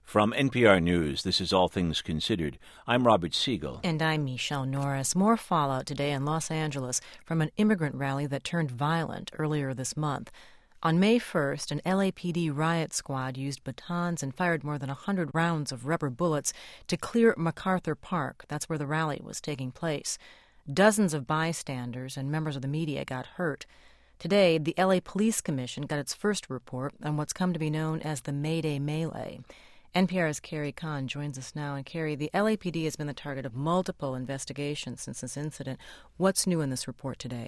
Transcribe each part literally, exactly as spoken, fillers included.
From N P R News, this is All Things Considered. I'm Robert Siegel. And I'm Michelle Norris. More fallout today in Los Angeles from an immigrant rally that turned violent earlier this month. On May first, an L A P D riot squad used batons and fired more than one hundred rounds of rubber bullets to clear MacArthur Park. That's where the rally was taking place. Dozens of bystanders and members of the media got hurt. Today, the L A Police Commission got its first report on what's come to be known as the May Day Melee. N P R's Carrie Kahn joins us now. And Carrie, the L A P D has been the target of multiple investigations since this incident. What's new in this report today?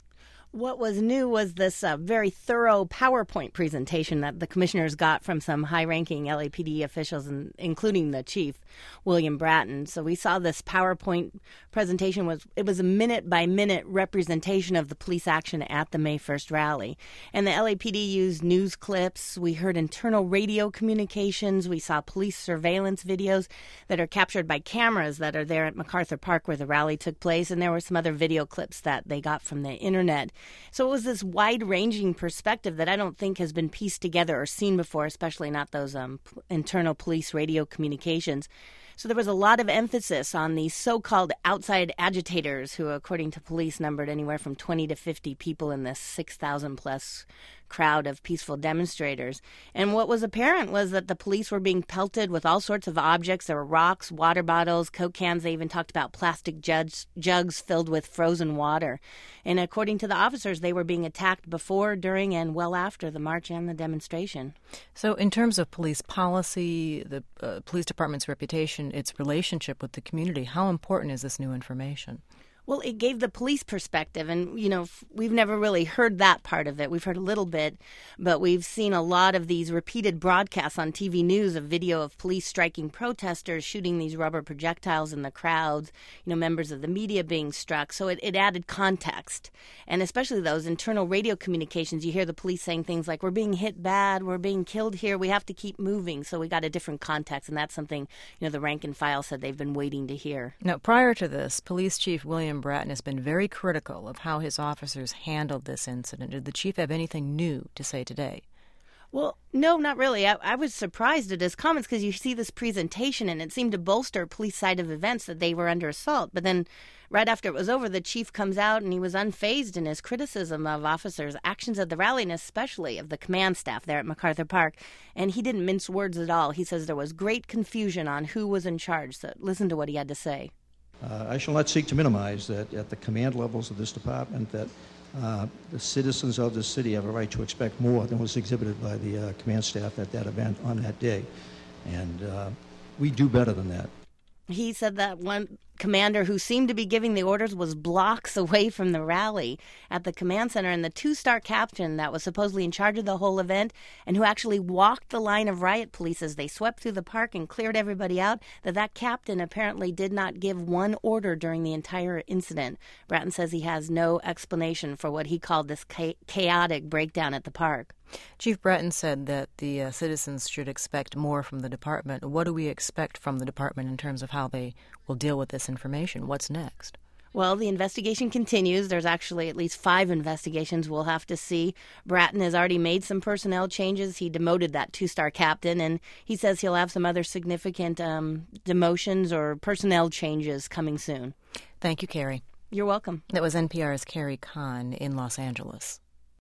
What was new was this uh, very thorough PowerPoint presentation that the commissioners got from some high-ranking L A P D officials, and, including the chief, William Bratton. So we saw this PowerPoint presentation. was It was a minute-by-minute representation of the police action at the May first rally. And the L A P D used news clips. We heard internal radio communications. We saw police surveillance videos that are captured by cameras that are there at MacArthur Park where the rally took place. And there were some other video clips that they got from the internet. So it was this wide-ranging perspective that I don't think has been pieced together or seen before, especially not those um, p- internal police radio communications. So there was a lot of emphasis on these so-called outside agitators who, according to police, numbered anywhere from twenty to fifty people in this six thousand plus crowd of peaceful demonstrators. And what was apparent was that the police were being pelted with all sorts of objects. There were rocks, water bottles, Coke cans. They even talked about plastic jugs, jugs filled with frozen water. And according to the officers, they were being attacked before, during, and well after the march and the demonstration. So in terms of police policy, the uh, police department's reputation, its relationship with the community, how important is this new information? Well, it gave the police perspective, and, you know, we've never really heard that part of it. We've heard a little bit, but we've seen a lot of these repeated broadcasts on T V news of video of police striking protesters, shooting these rubber projectiles in the crowds, you know, members of the media being struck. So it, it added context, and especially those internal radio communications. You hear the police saying things like, we're being hit bad, we're being killed here, we have to keep moving. So we got a different context, and that's something, you know, the rank and file said they've been waiting to hear. Now, prior to this, Police Chief William Bratton has been very critical of how his officers handled this incident. Did the chief have anything new to say today? Well, no, not really. I, I was surprised at his comments because you see this presentation and it seemed to bolster police side of events that they were under assault. But then right after it was over, the chief comes out and he was unfazed in his criticism of officers' actions at the rally, and especially of the command staff there at MacArthur Park. And he didn't mince words at all. He says there was great confusion on who was in charge. So listen to what he had to say. Uh, I shall not seek to minimize that at the command levels of this department that uh, the citizens of this city have a right to expect more than was exhibited by the uh, command staff at that event on that day. And uh, we do better than that. He said that one commander who seemed to be giving the orders was blocks away from the rally at the command center, and the two-star captain that was supposedly in charge of the whole event and who actually walked the line of riot police as they swept through the park and cleared everybody out, that that captain apparently did not give one order during the entire incident. Bratton says he has no explanation for what he called this chaotic breakdown at the park. Chief Bratton said that the uh, citizens should expect more from the department. What do we expect from the department in terms of how they will deal with this information? What's next? Well, the investigation continues. There's actually at least five investigations we'll have to see. Bratton has already made some personnel changes. He demoted that two-star captain, and he says he'll have some other significant um, demotions or personnel changes coming soon. Thank you, Carrie. You're welcome. That was N P R's Carrie Kahn in Los Angeles.